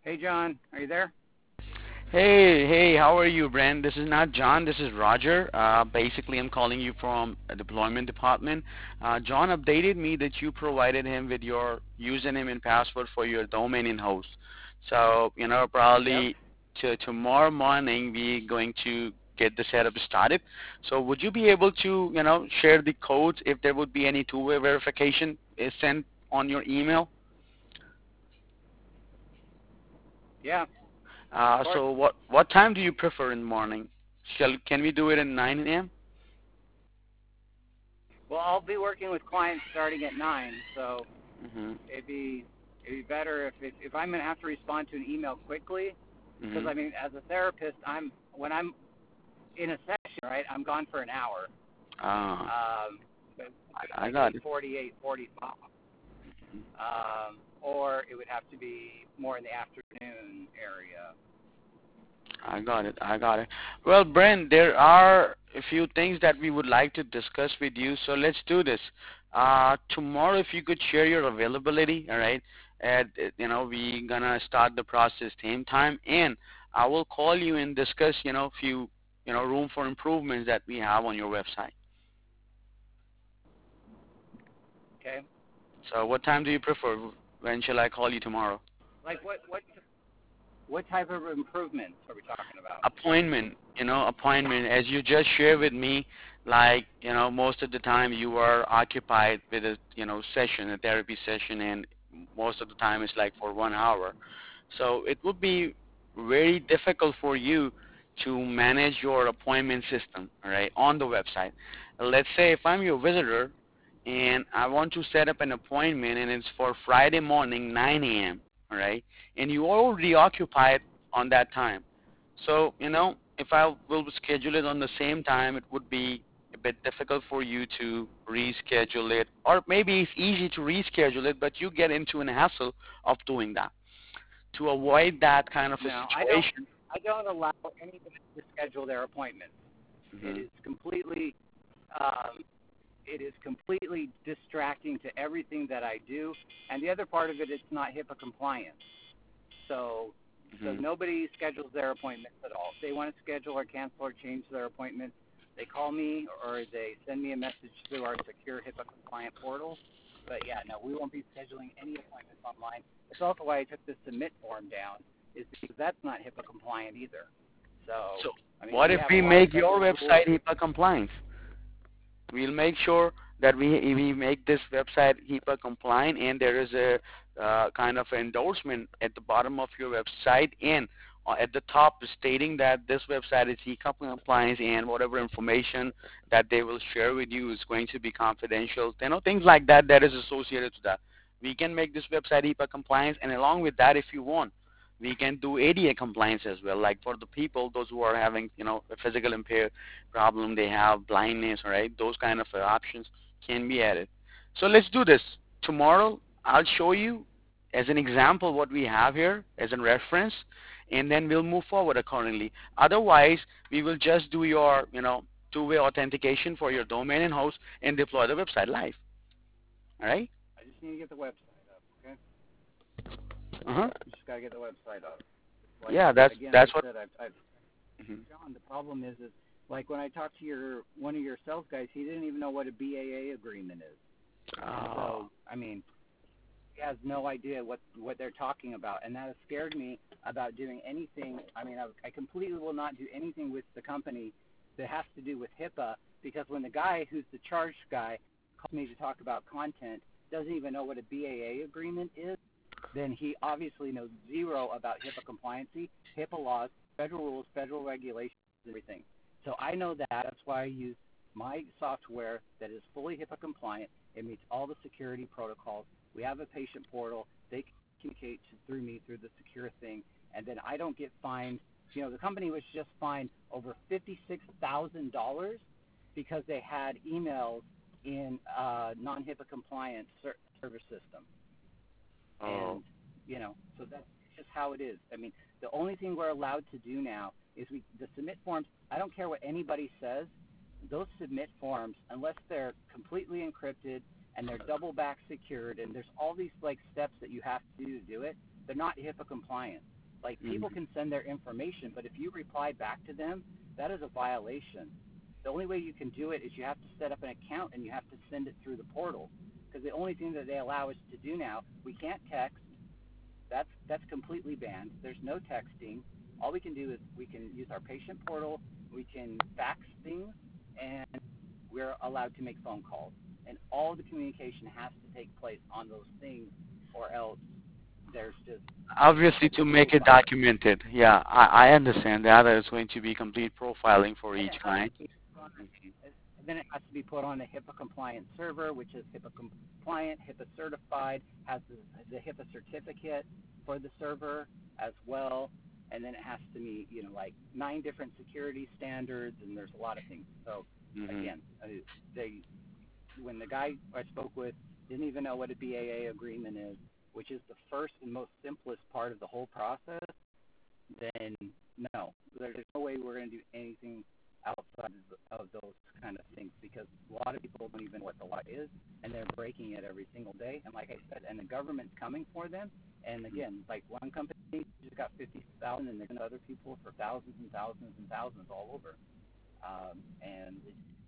Hey, John, are you there? Hey, how are you, Brent? This is not John, this is Roger. Basically, I'm calling you from a deployment department. John updated me that you provided him with your username and password for your domain and host. So, Yep. probably tomorrow morning we're going to get the setup started. So, would you be able to, share the codes if there would be any two-way verification is sent on your email? Yeah, of course. So, what time do you prefer in the morning? Can we do it at 9 a.m.? Well, I'll be working with clients starting at 9, so Mhm. it'd be better if I'm gonna have to respond to an email quickly, because Mhm. I mean, as a therapist, when I'm in a session, right, I'm gone for an hour. Ah, But I like got it. 8:40, 8:45, or it would have to be more in the afternoon area. I got it. I got it. Well, Brent, there are a few things that we would like to discuss with you. So let's do this. Tomorrow, if you could share your availability, all right? And we gonna start the process same time, and I will call you and discuss, few, room for improvements that we have on your website. Okay. So, what time do you prefer? When shall I call you tomorrow? Like what type of improvements are we talking about? Appointment, as you just shared with me, like, most of the time you are occupied with a, session, a therapy session, and most of the time it's like for 1 hour. So it would be very difficult for you to manage your appointment system, all right, on the website. Let's say if I'm your visitor and I want to set up an appointment and it's for Friday morning, 9 a.m., all right, and you are already occupied on that time. So, if I will schedule it on the same time, it would be a bit difficult for you to reschedule it. Or maybe it's easy to reschedule it, but you get into an hassle of doing that. To avoid that kind of a No, I don't. situation. I don't allow anybody to schedule their appointments. It Hmm. is completely, um, it is completely distracting to everything that I do. And the other part of it, it's not HIPAA compliant. So, so Hmm. nobody schedules their appointments at all. If they want to schedule or cancel or change their appointments, they call me or they send me a message through our secure HIPAA compliant portal. But yeah, no, we won't be scheduling any appointments online. That's also why I took the submit form down, is because that's not HIPAA compliant either. So, So, I mean, what we if have a we lot of make your federal rules. website HIPAA compliant? We'll make sure that we make this website HIPAA compliant, and there is a kind of endorsement at the bottom of your website and at the top stating that this website is HIPAA compliant, and whatever information that they will share with you is going to be confidential. Things like that that is associated to that. We can make this website HIPAA compliant, and along with that, if you want, we can do ADA compliance as well. Like for the people, those who are having, a physical impairment problem, they have blindness, right? Those kind of options can be added. So let's do this. Tomorrow, I'll show you as an example what we have here as a reference, and then we'll move forward accordingly. Otherwise, we will just do your, two-way authentication for your domain and host and deploy the website live. All right? I just need to get the website up, okay? Uh-huh. You just got to get the website up. Like, Yeah, that's again, like that's I what. said, I've Mhm. John, the problem is like when I talked to one of your sales guys, he didn't even know what a BAA agreement is. And Oh. so, I mean, he has no idea what they're talking about, and that has scared me about doing anything. I mean, I completely will not do anything with the company that has to do with HIPAA, because when the guy who's the charge guy calls me to talk about content doesn't even know what a BAA agreement is, then he obviously knows zero about HIPAA compliancy, HIPAA laws, federal rules, federal regulations, everything. So I know that. That's why I use my software that is fully HIPAA compliant. It meets all the security protocols. We have a patient portal. They communicate through me through the secure thing, and then I don't get fined. You know, the company was just fined over $56,000 because they had emails in non-HIPAA compliant service system. Oh. And, so that's just how it is. I mean, the only thing we're allowed to do now is the submit forms. I don't care what anybody says. Those submit forms, unless they're completely encrypted and they're double back secured, and there's all these like steps that you have to do it. They're not HIPAA compliant. Like people can send their information, but if you reply back to them, that is a violation. The only way you can do it is you have to set up an account and you have to send it through the portal. Because the only thing that they allow us to do now, we can't text. That's completely banned. There's no texting. All we can do is we can use our patient portal, we can fax things, and we're allowed to make phone calls. And all the communication has to take place on those things, or else there's just Obviously, to make it documented. Yeah, I understand that. There's going to be complete profiling for and each it has client. to be put on then it has to be put on a HIPAA compliant server, which is HIPAA compliant, HIPAA certified, has the HIPAA certificate for the server as well, and then it has to meet like 9 different security standards, and there's a lot of things. So again, when the guy I spoke with didn't even know what a BAA agreement is, which is the first and most simplest part of the whole process, then no, there's no way we're going to do anything outside of those kind of things, because a lot of people don't even know what the law is, and they're breaking it every single day. And like I said, and the government's coming for them. And again, like one company just got 50,000, and they're going to other people for thousands and thousands and thousands all over. And